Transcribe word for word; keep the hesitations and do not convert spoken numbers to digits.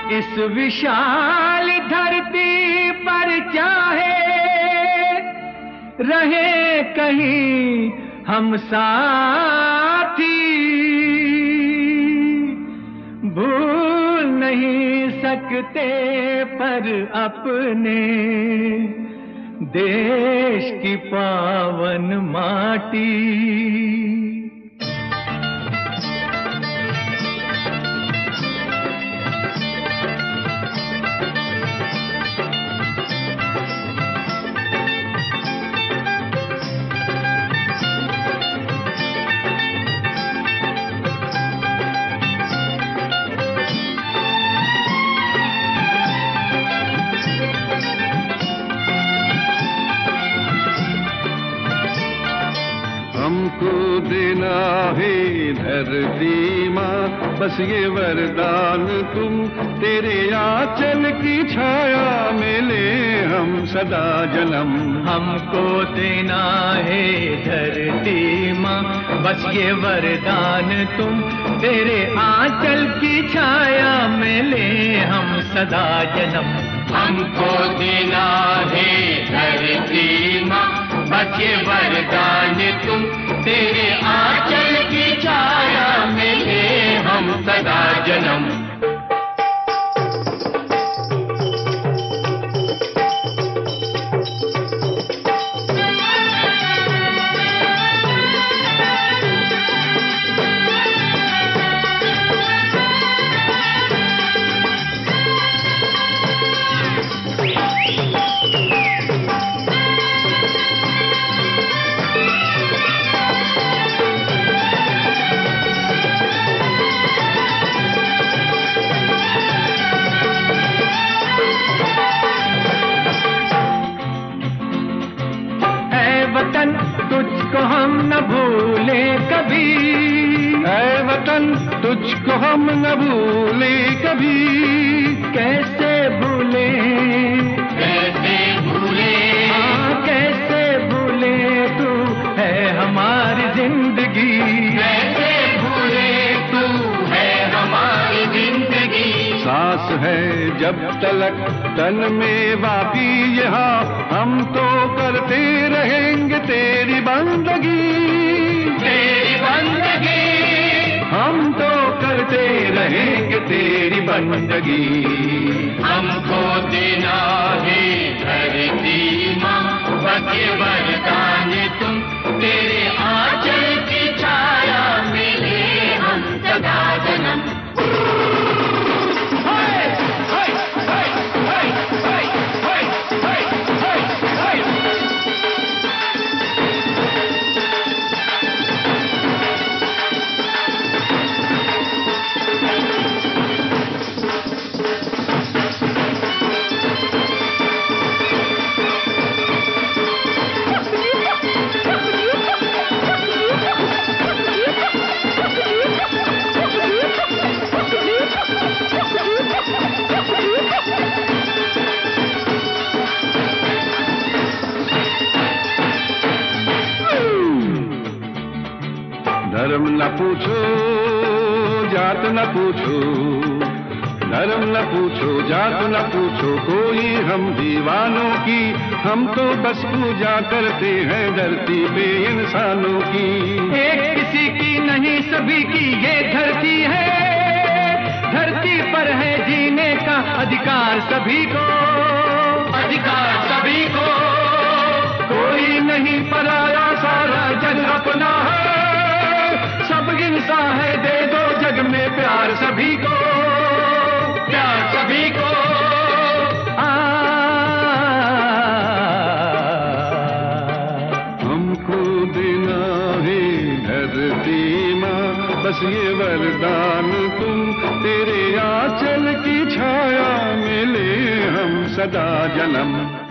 इस विशाल धरती पर चाहे रहे कहीं हम साथी, भूल नहीं सकते पर अपने देश की पावन माटी। हमको देना है धरती माँ बस ये वरदान तुम, तेरे आंचल की छाया में ले हम सदा जन्म। हमको देना है धरती माँ बस ये वरदान तुम, तेरे आंचल की छाया में ले हम सदा जन्म। हमको देना है धरती माँ बस ये वरदान तुम, तेरे आंचल की छाया में ले हम सदा जन्म। वतन तुझको हम न भूले कभी, ऐ वतन तुझको हम न भूले कभी। कैसे भूले कैसे भूले हाँ कैसे भूले, तू है हमारी जिंदगी। कैसे भूले तू है हमारी जिंदगी। सांस है जब तलक तन में बाकी यहाँ, हम तो करते रहेंगे तेरी बंदगी। तेरी बंदगी हम तो करते रहेंगे तेरी बंदगी। हमको देना है धरती माँ बस ये वरदान तुम, तेरे आंचल की छाया में ले हम सदा जन्म। धर्म न पूछो जात न पूछो, धर्म न पूछो जात न पूछो कोई हम दीवानों की। हम तो बस पूजा करते हैं धरती पे इंसानों की। एक किसी की नहीं सभी की ये धरती है, धरती पर है जीने का अधिकार सभी को। अधिकार सभी को कोई नहीं पराया, सारा जग अपना है। सब इंसान है, दे दो जग में प्यार सभी को। प्यार सभी को आ, हमको देना है धरती माँ बस ये वरदान तुम, तेरे आंचल की छाया में ले हम सदा जन्म।